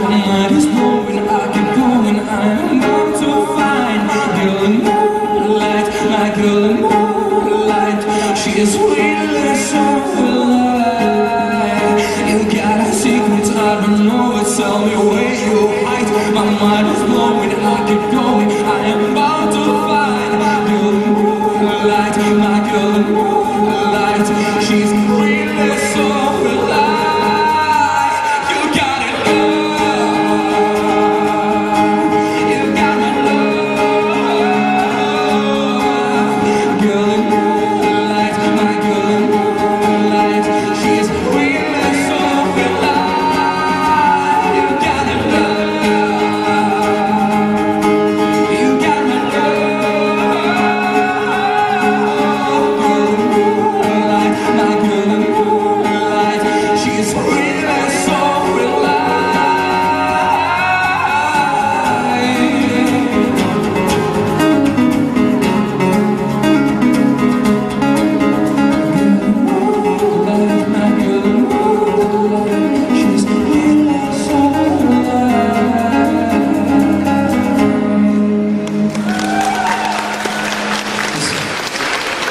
My mind is blowing, I keep going, I am bound to find girl in moonlight, my girl in moonlight. She is sweetly so alive. You got secrets I don't know, tell me where you hide. My mind is blowing, I keep going, I am bound to find girl in moonlight, my girl in moonlight. She's